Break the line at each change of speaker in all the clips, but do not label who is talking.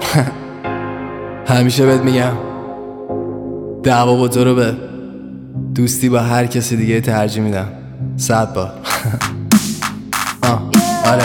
همیشه بهت میگم دعوا با تو رو به دوستی با هر کسی دیگه ترجیح میدم 100 بار. آره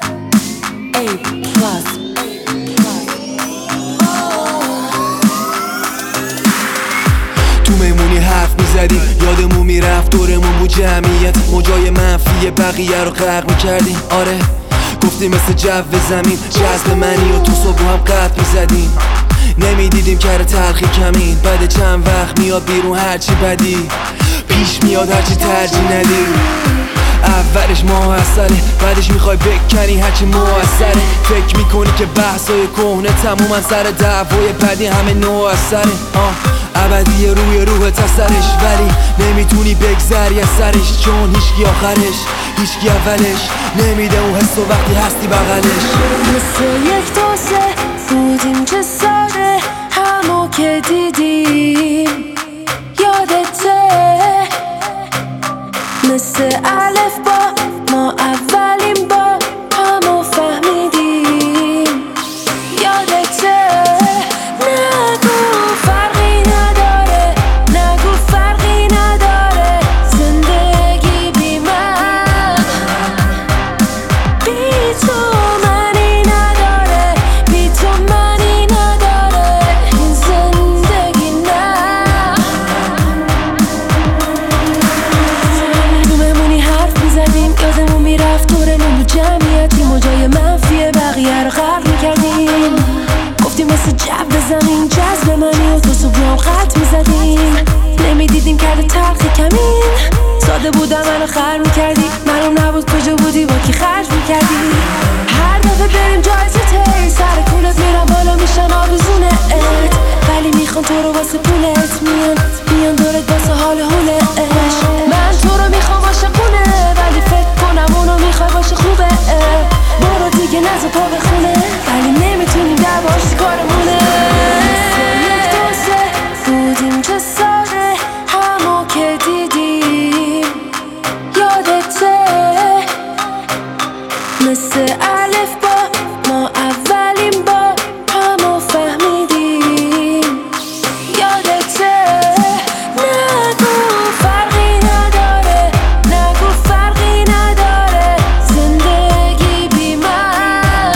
تو میمونی حرف میزدیم یادمون میرفت دورمون بود جمعیت موجای منفی بقیه رو غرق میکردیم. آره گفتیم مثل جو زمین جذب منی و تو صبح هم قد میزدیم نمیدیدیم کار تلخی کمین بعد چند وقت میاد بیرون هرچی بدی پیش میاد هرچی ترجیح ندی. اولش موثره بعدش میخوای بکنی هرچی موثره فکر میکنی که بحثای کهنه تمومن سر دعوای بعدی همه نوع اثره ابدی روی روح تسرش ولی نمیتونی بگذری از سرش چون هیچکی آخرش هیچکی اولش نمیده اون حس و وقتی هستی بغلش.
مثل یک تاسه بودیم چه ساده همو که دیدیم یادته مثل الف با ما اولین با همو فهمیدیم یادته نگو فرقی نداره نگو فرقی نداره زندگی بی من بی تو منی نداره بی تو منی نداره این زندگی نه. تو بمونی حرف میزدیم یادمون میرفت دورمون بود جمعیتی موجای منفی بقیه رو غرق میکردیم گفتیم مثل جو زمین جذب منی و تو صبح قط میزدیم نمیدیدیم کرده تلخی کمین ساده بودم منو خر میکردی معلوم نبود کجا بودی با کی خرج میکردی هر دفعه بریم جایزه تی سر کولت میرم بالا میشن آویزونه ولی میخوان تو رو واسه پولت میان دورت واسه حال حولش من تو رو میخوام عاشقونه ولی فکر کنم اونو میخوای باشه خوبه برو دیگه نزا پا بخونه ولی نمیتونیم دعواش کارمونه. یک دوسته بودیم چه ساده همو که دیدیم یادته مثل الف با ما اولین با همو فهمیدیم یادته نگو فرقی نداره نگو فرقی نداره زندگی بی من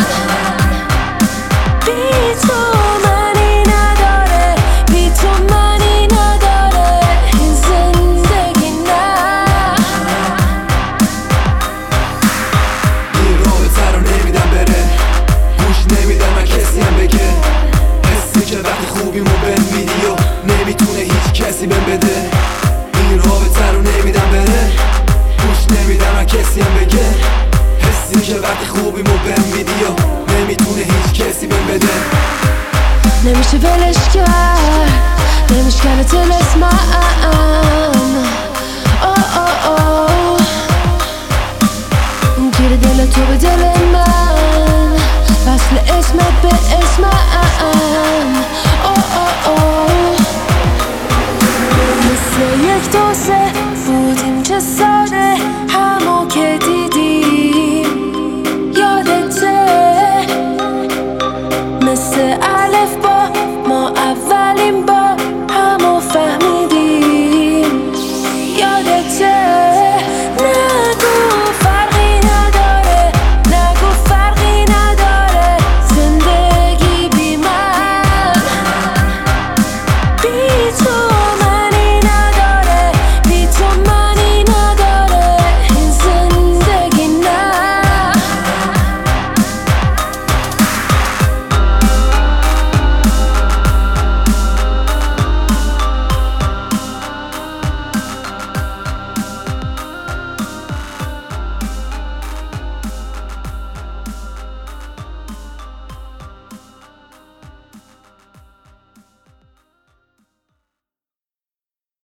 بی تو منی نداره بی تو منی نداره این زندگی نه.
این رابطه رو نمیدم بره گوش نمیدم من کسی هم بگه حسی که وقتی خوبیمو بهم میدی و نمیتونه هیچ کسی بهم بده. این رابطه رو نمیدم بره گوش نمیدم من کسی هم بگه حسی که وقتی خوبیمو بهم میدی و نمیتونه هیچ کسی بهم بده.
نمیشه ولش کرد نمیشکنه تلسمم گیر دل تو به دل من وصل اسمت به